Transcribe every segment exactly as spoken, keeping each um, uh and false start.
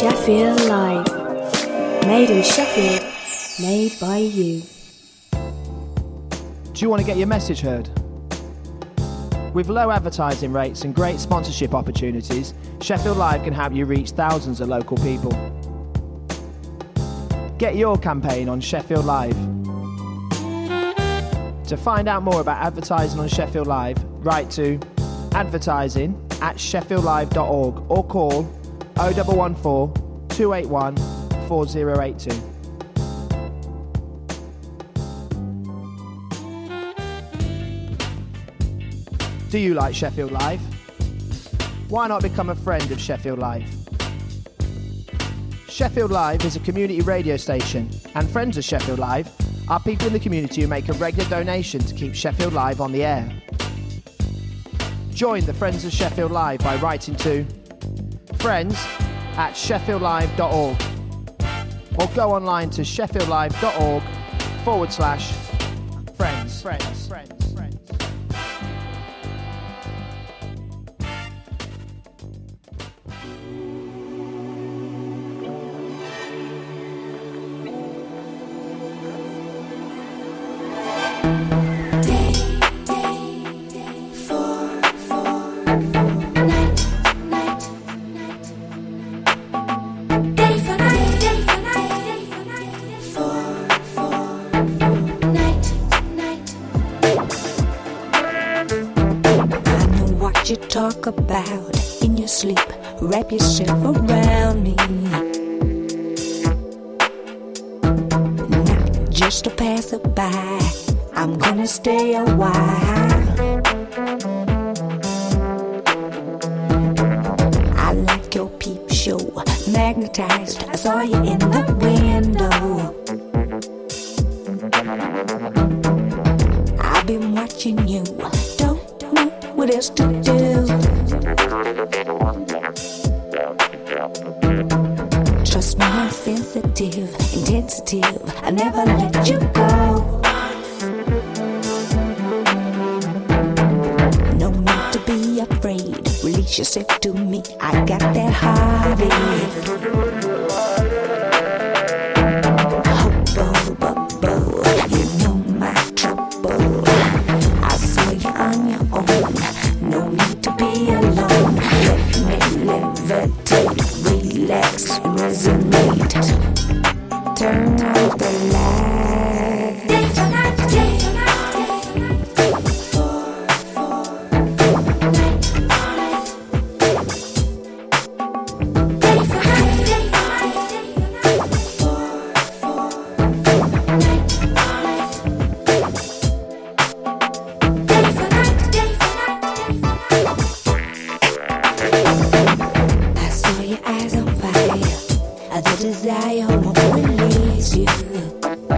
Sheffield Live. Made in Sheffield, made by you. Do you want to get your message heard? With low advertising rates and great sponsorship opportunities, Sheffield Live can help you reach thousands of local people. Get your campaign on Sheffield Live. To find out more about advertising on Sheffield Live, write to advertising at sheffield live dot org or call oh one one four, two eight one, four oh eight two. Do you like Sheffield Live? Why not become a friend of Sheffield Live? Sheffield Live is a community radio station, and friends of Sheffield Live are people in the community who make a regular donation to keep Sheffield Live on the air. Join the Friends of Sheffield Live by writing to friends at sheffield live dot org or go online to sheffield live dot org forward slash friends. Friends. Friends. Friends. Talk about in your sleep, wrap yourself around me. Not just a passerby, I'm gonna stay a while. I like your peep show, magnetized. I saw you in the window. I've been watching you, don't know what else to do. Trust me, I'm sensitive, intensive. I never let you go. No need to be afraid. Release yourself to me. I got that heartache. Hubble, bubble, you know my trouble. I saw you on your own. No need to be alone. Let me levitate, relax and resonate. Turn off the light. Day for night, day for night, day for night. Four, four, four, night, night. Day for night, day for night, day for night. Four, four, four, night, night. Day for night, day for night, day for night. I saw your eyes on fire. The desire won't release you.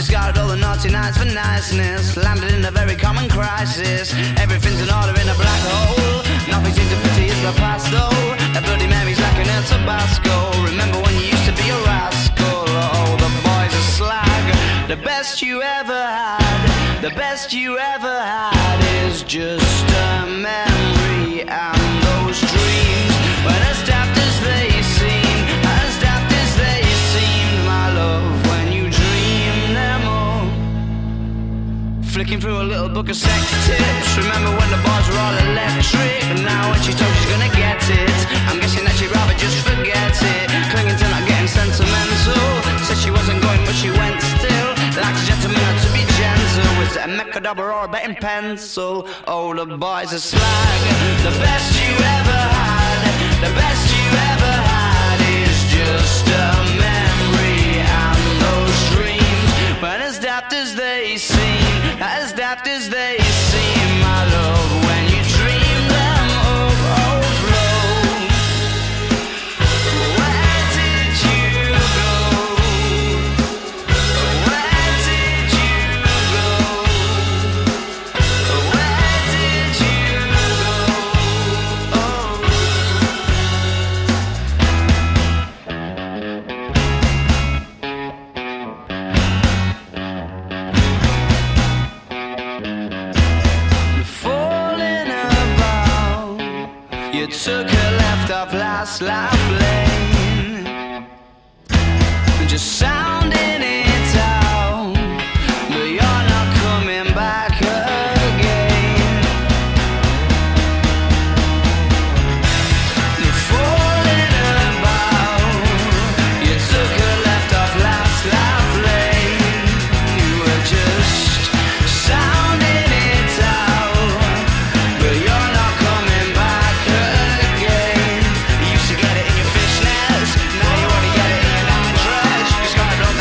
discarded all the naughty nights for niceness. Landed in a very common crisis. Everything's in order in a black hole. Nothing seems to pity is the past though. That Bloody Mary's like an El Tabasco. Remember when you used to be a rascal? Oh, the boys are slag. The best you ever had, the best you ever had is just a memory. And those dreams, when as daft as they seem, as daft as they seemed, my love, when you dream them all. Flicking through a little book of sex tips. Remember when the bars were all electric? And now when she told she's gonna get it, I'm guessing that she'd rather just forget it. Clinging to not getting sentimental. Said she wasn't going but she went still. Like a gentleman had to be gentle. Was it a Mechadabra or a betting pencil? Oh, the boys are slag. The best you ever had, the best you ever had is just a memory. And those dreams, when as daft as they seem, as daft as they seem, my love, when you dream them of overflow. Where did you go? Where did you go? Where did you go? Oh. You took a left off last life lane, just sounding it out, but you're not coming back again. You're falling about. You took a left off last life lane. You were just sounding it out, but you're not coming back again. You used to get it in your fishnets, now you only get it in your nightdress. You started on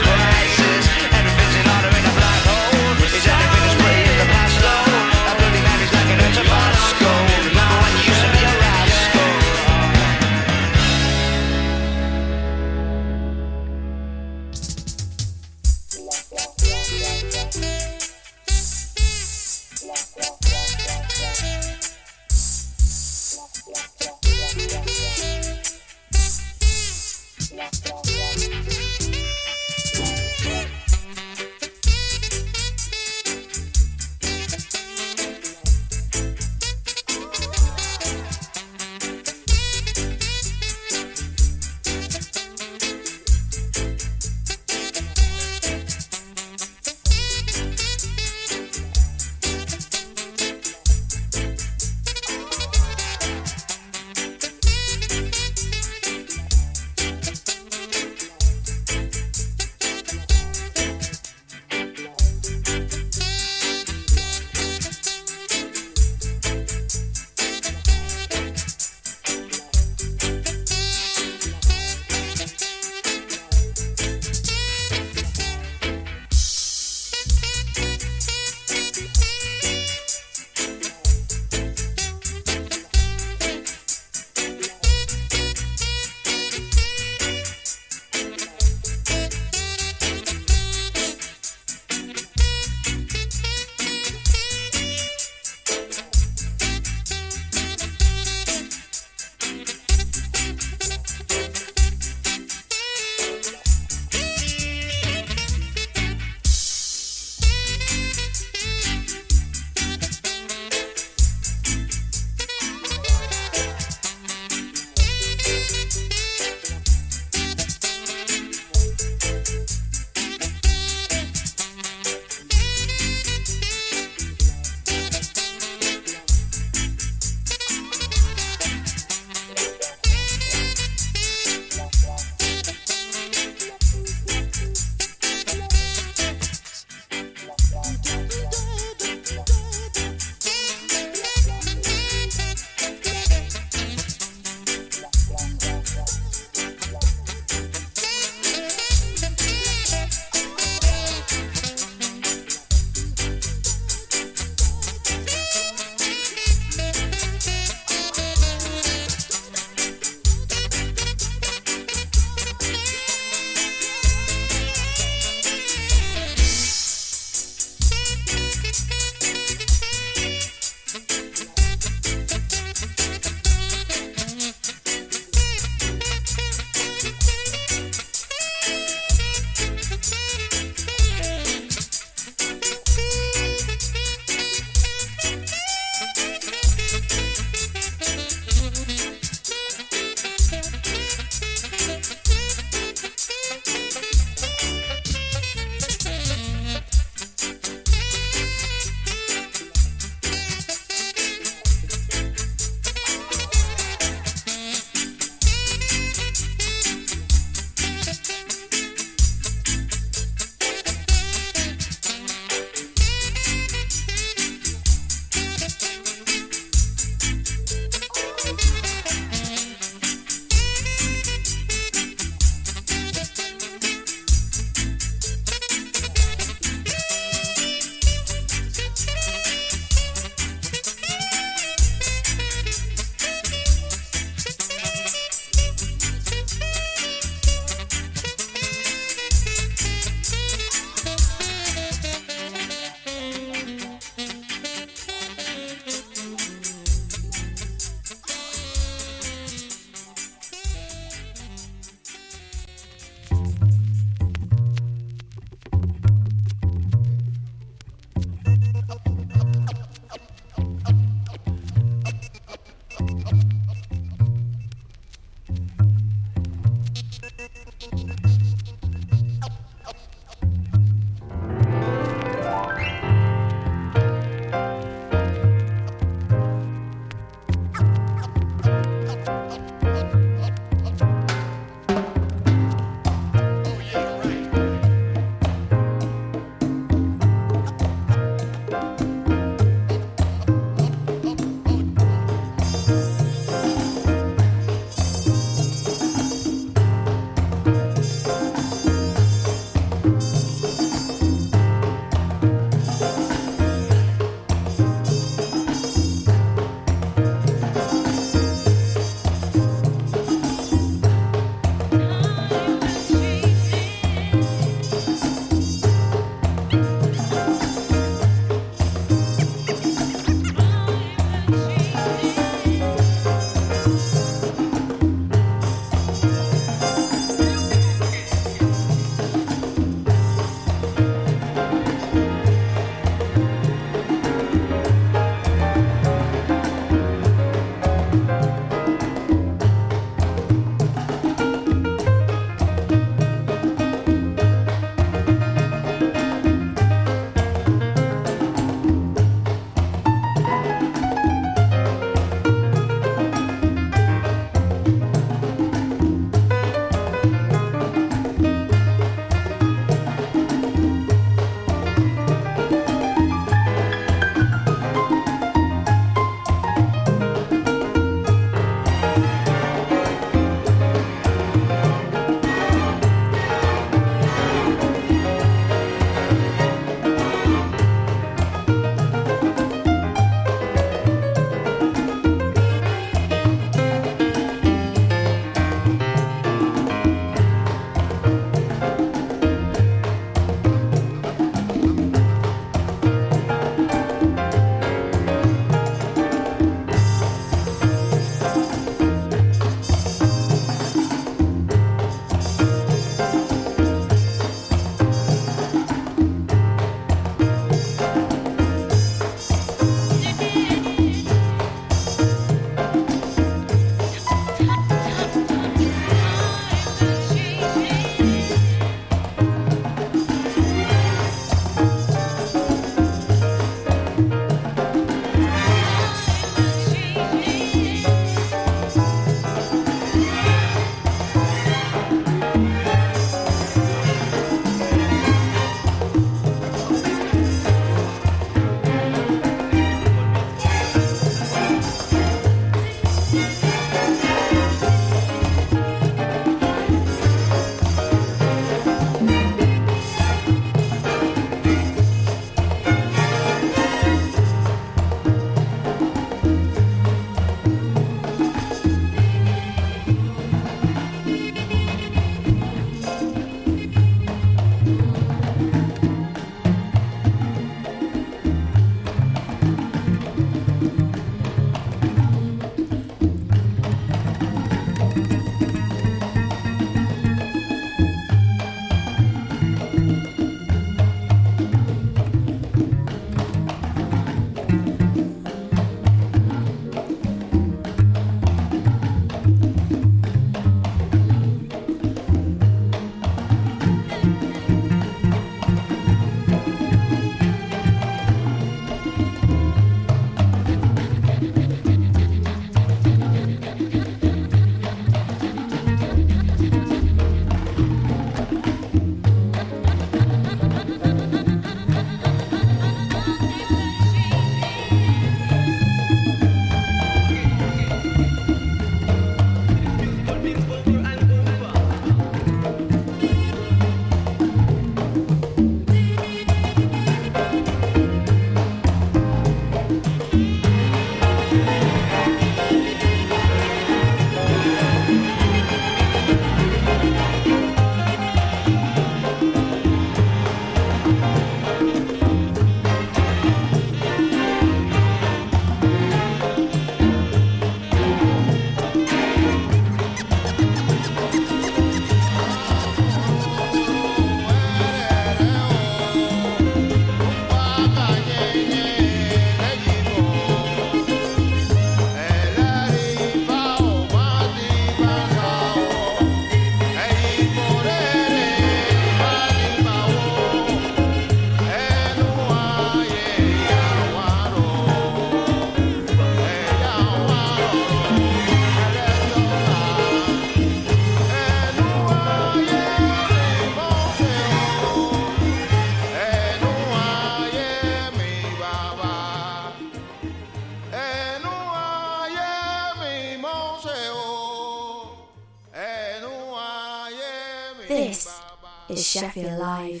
Sheffield Live.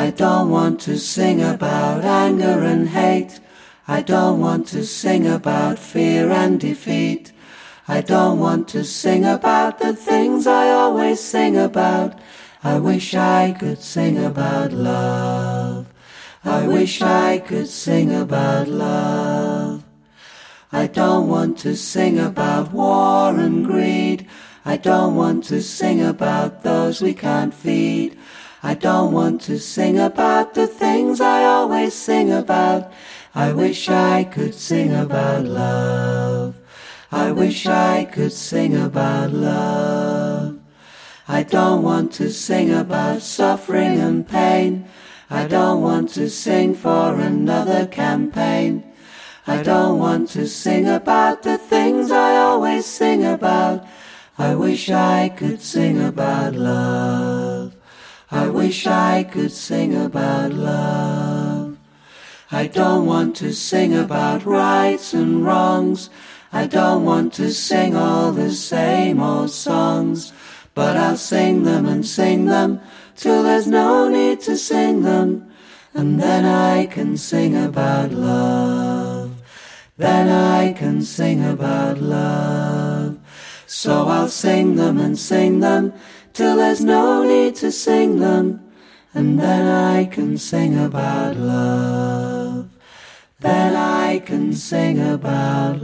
I don't want to sing about anger and hate. I don't want to sing about fear and defeat. I don't want to sing about the things I always sing about. I wish I could sing about love. I wish I could sing about love. I don't want to sing about war and greed. I don't want to sing about those we can't feed. I don't want to sing about the things I always sing about. I wish I could sing about love. I wish I could sing about love. I don't want to sing about suffering and pain. I don't want to sing for another campaign. I don't want to sing about the things I always sing about. I wish I could sing about love. I wish I could sing about love. I don't want to sing about rights and wrongs. I don't want to sing all the same old songs. But I'll sing them and sing them till there's no need to sing them. And then I can sing about love. Then I can sing about love. So I'll sing them and sing them till there's no need to sing them. And then I can sing about love. Then I can sing about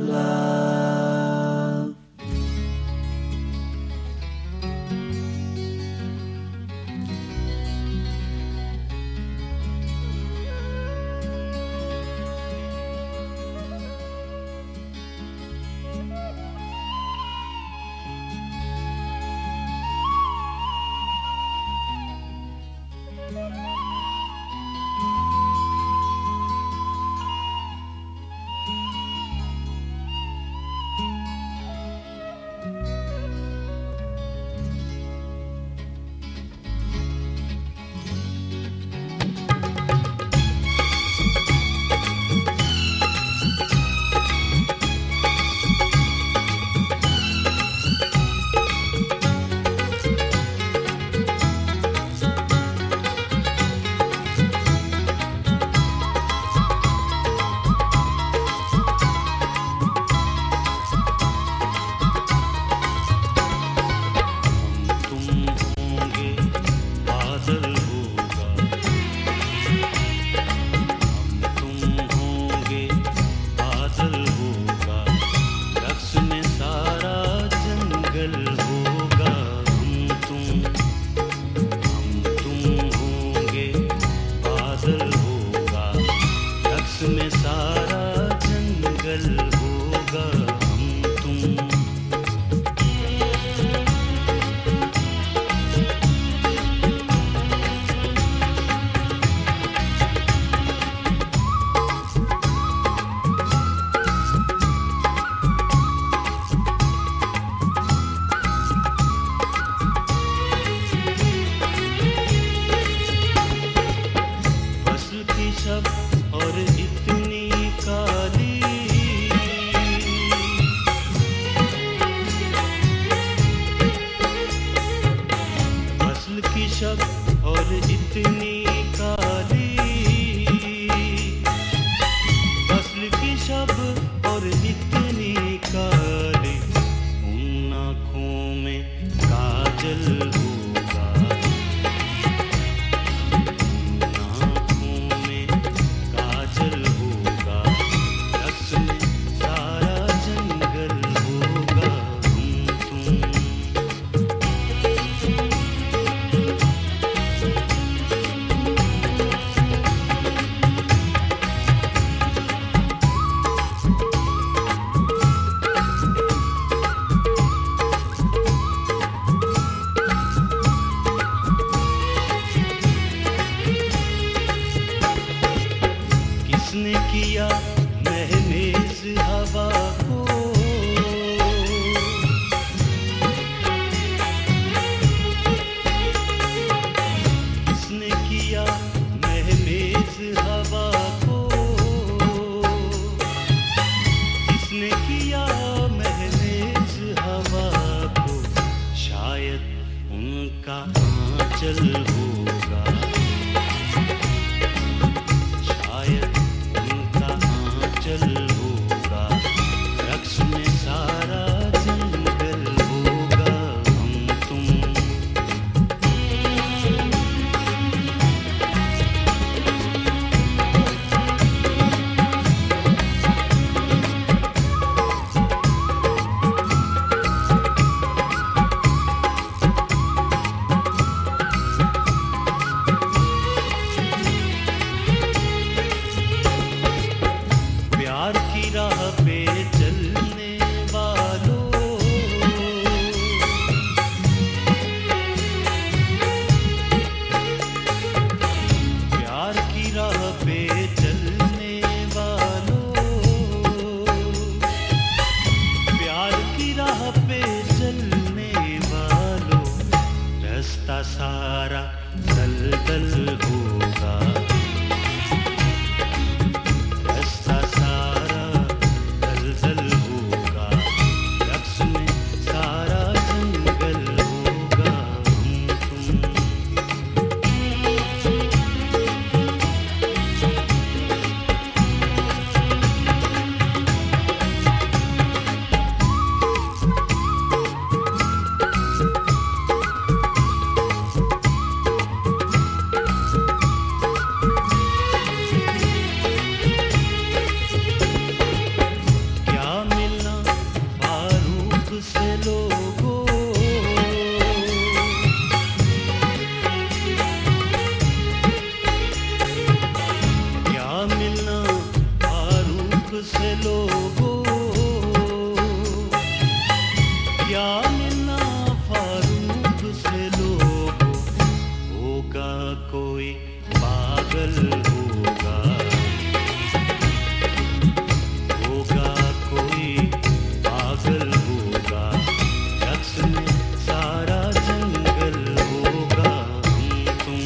love. उनका आंचल होगा। से लोगों ज्ञान ना फारूक से लोगों होगा कोई पागल होगा होगा कोई पागल होगा शख्स में सारा जंगल होगा हम तुम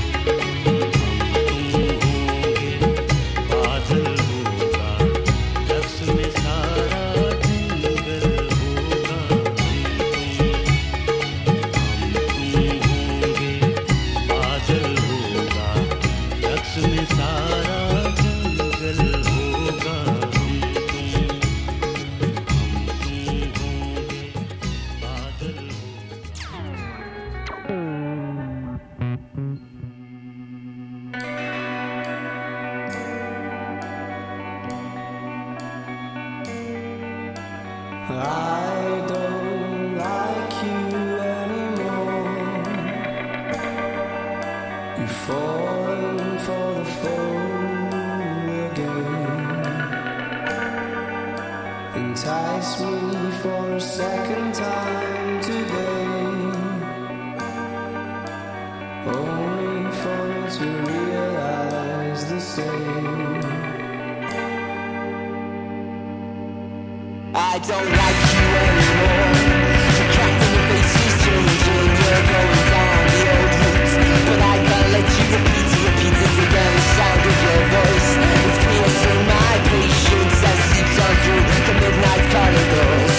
I don't like you anymore. The crack in your face is changing. You're going down the old route, but I can't let you repeat it, repeat it again. The sound of your voice is piercing my patience as it seeps on through the midnight corridors.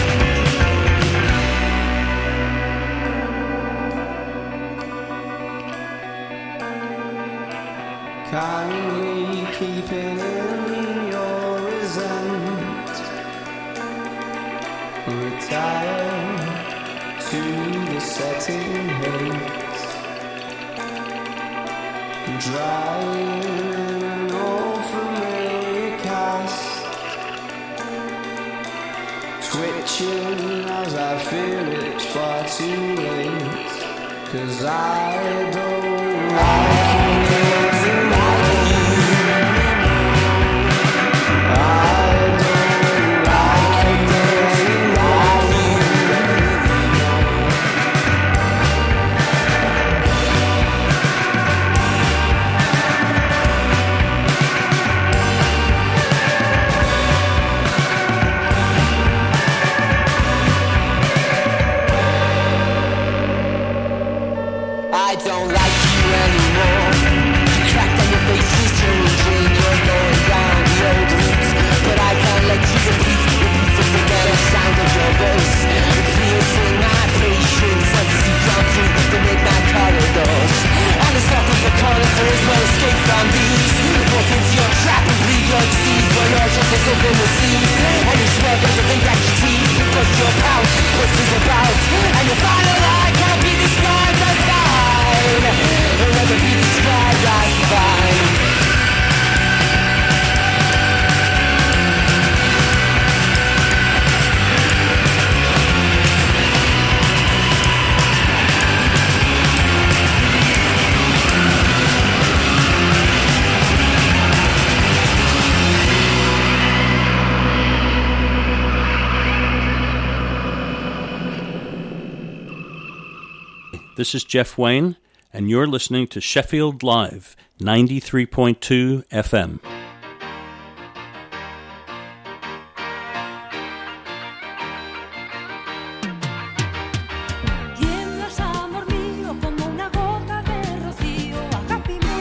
Kindly keeping in your resent, retire to the setting hate, drying in an old familiar cast, twitching as I fear it's far too late, 'cause I don't like you anymore. I don't like you anymore. The crack on your face is changing. You're going down the old route, but I can't let you repeat, repeat it again. The sound of your voice, it feels in my patience as it seeps on through the midnight corridors. And there's nothing but calling for is no escape from these. Walk into your trap and bleed like seas, where you're just as if in the seas. And you swear that you think that your teeth, push your pouch, push this about, and you find that I can't be described as fine. It'll never be described as fine. This is Jeff Wayne, and you're listening to Sheffield Live, ninety-three point two F M. Tiemblas, amor mío, como una gota de rocío, Agapimú.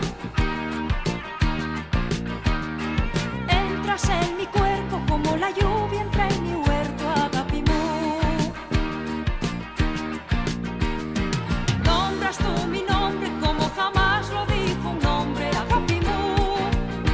Entras en mi cuerpo como la lluvia entra en mi huerto, Agapimú. Nombras tú mi nombre como jamás lo dijo un hombre, Agapimú.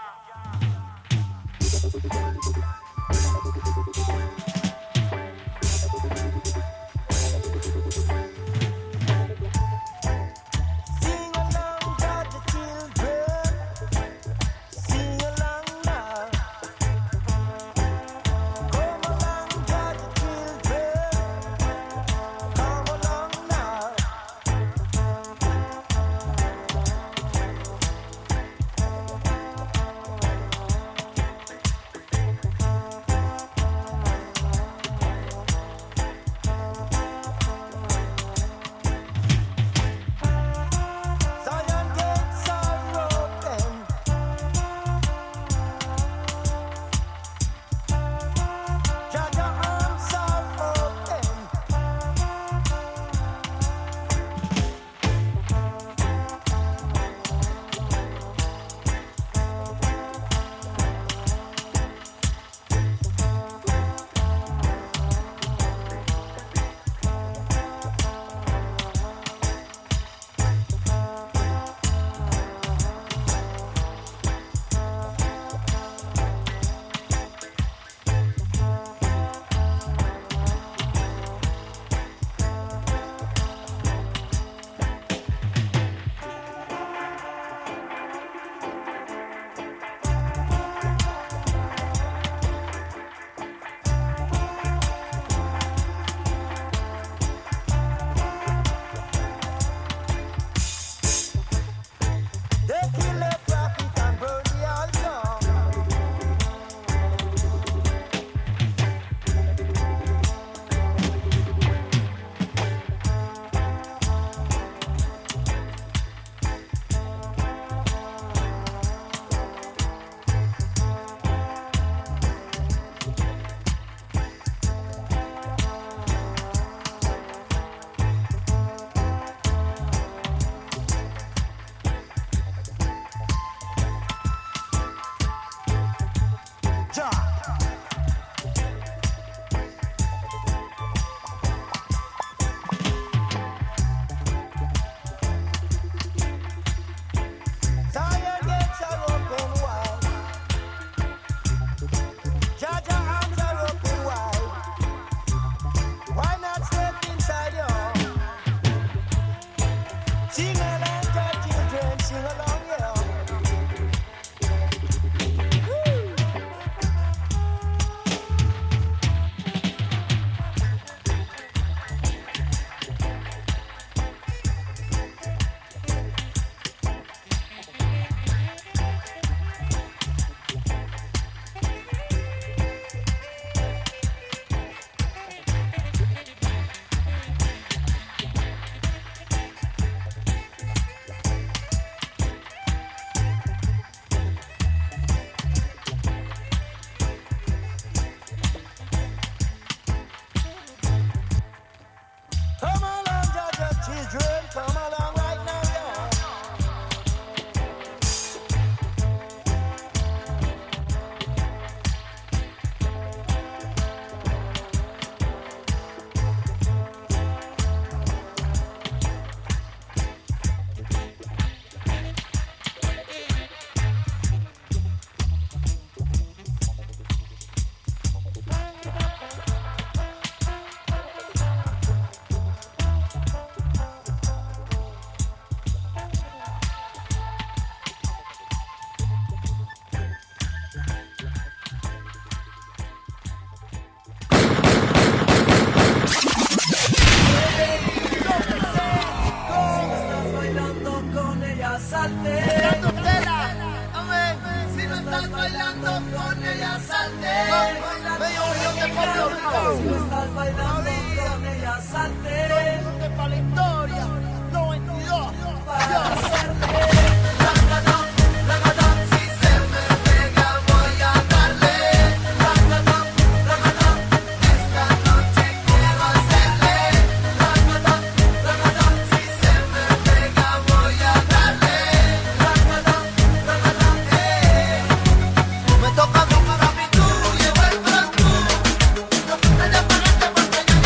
Me toca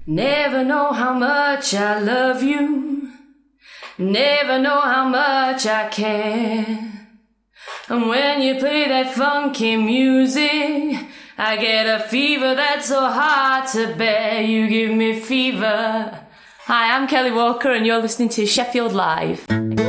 Never know how much I love you. Never know how much I care. And when you play that funky music, I get a fever that's so hard to bear. You give me fever. Hi, I'm Kelly Walker and you're listening to Sheffield Live.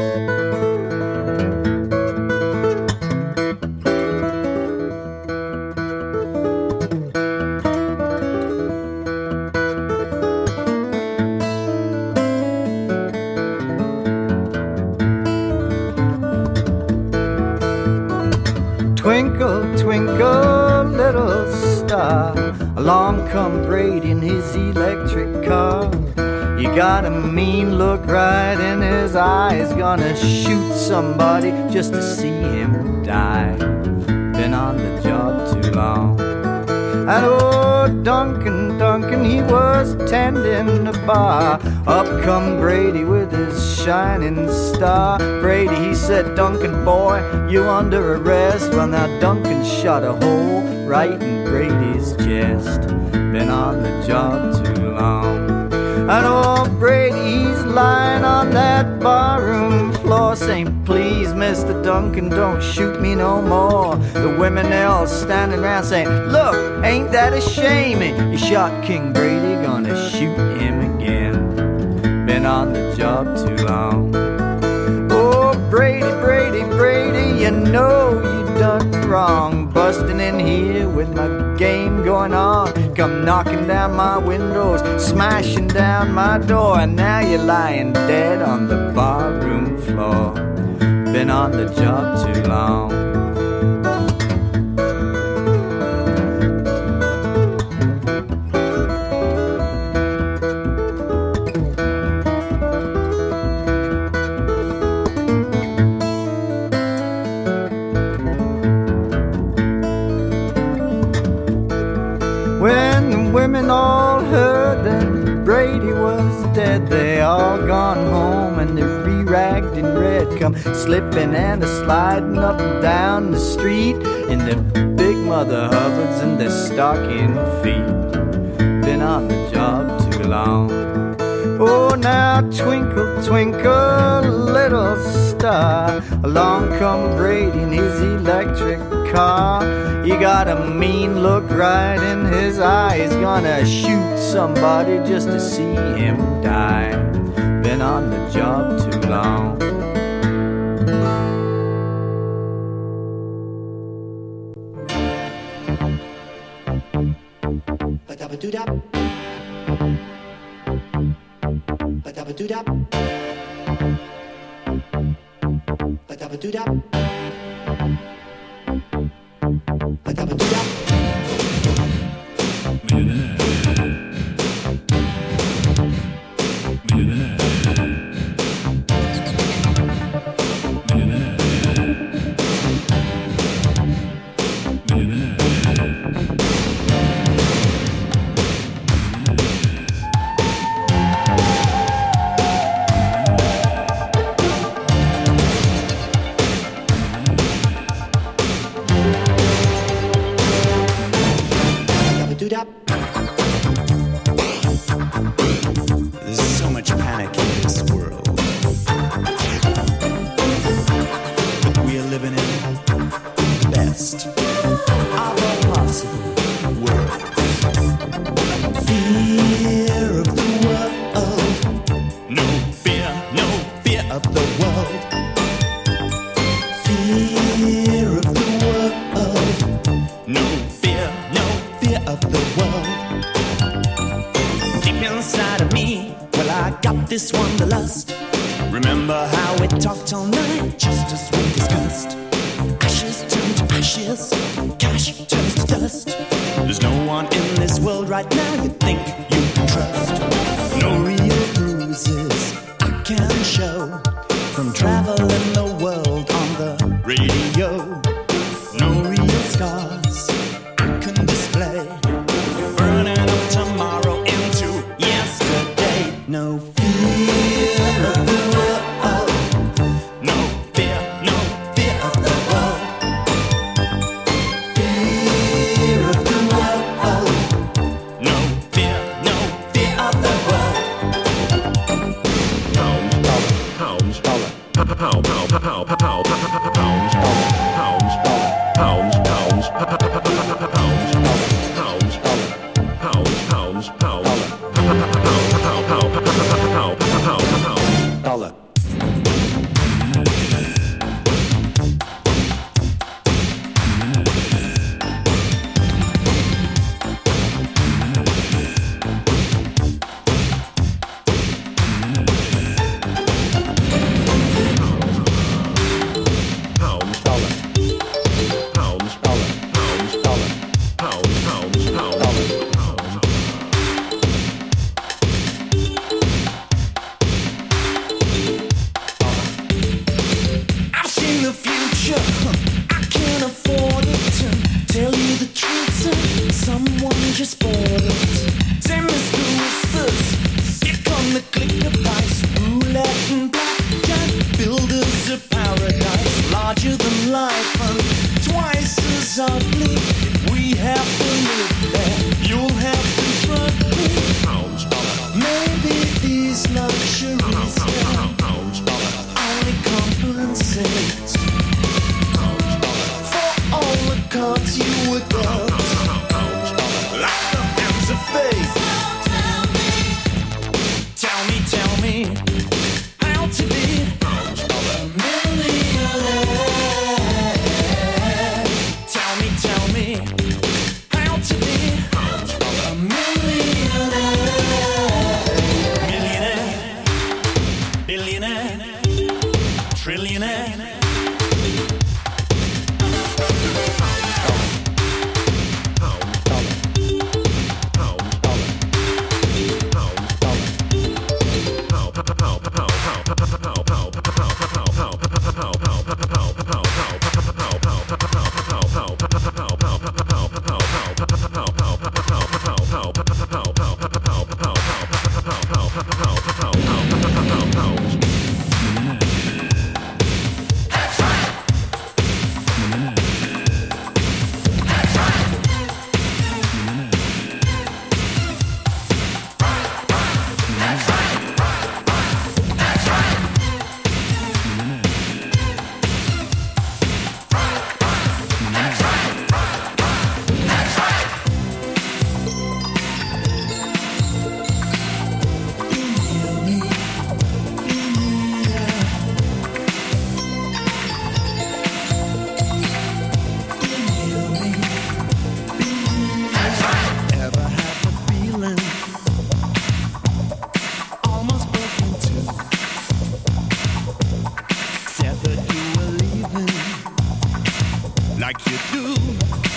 Twinkle, twinkle, little star, along come Brady in his electric car. You got a mean look right in his eyes, gonna shoot somebody just to see him die. Been on the job too long. And oh, Duncan, Duncan, he was tending the bar. Up come Brady with his shining star. Brady, he said, Duncan, boy, you under arrest. Well, now Duncan shot a hole right in Brady's chest. Been on the job too long. And oh, Brady, he's lying on that barroom floor saying, please, Mister Duncan, don't shoot me no more. The women, they're all standing around saying, look, ain't that a shame? You shot King Brady, gonna shoot him again. Been on the job too long. Oh, Brady, Brady, Brady, you know you done wrong. Busting in here with my game going on. Come knocking down my windows, smashing down my door. And now you're lying dead on the barroom floor. Been on the job too long. Women all heard that Brady was dead. They all gone home and they're re-ragged in red, come slipping and a-sliding up and down the street in their big Mother Hubbards and their stocking feet. Been on the job too long. Oh, now twinkle, twinkle, little star, along come Brady in his electric car. You got a mean look right in his eye. He's gonna shoot somebody just to see him die. Been on the job too long. Ba-da-ba-doo-da. Ba-da-ba-doo-da. Ba-da-ba-doo-da. Ba-da-ba-doo-da. There's so much panic in this world, but we are living in the best of all possible worlds. Fear of the world, no fear, no fear of the world. Fear of the world, no fear, no fear of the world. Deep inside of me, well, I got this wanderlust. Remember how we talked all night, just as we discussed. Ashes turn to ashes, cash turns to dust. There's no one in this world right now you think you can trust. No real bruises I can show from traveling the world on the radio. No real scars I can display, burning up tomorrow into yesterday. No fear of the world, no fear, no fear of the world. Fear of the world, no fear, no fear of like you do.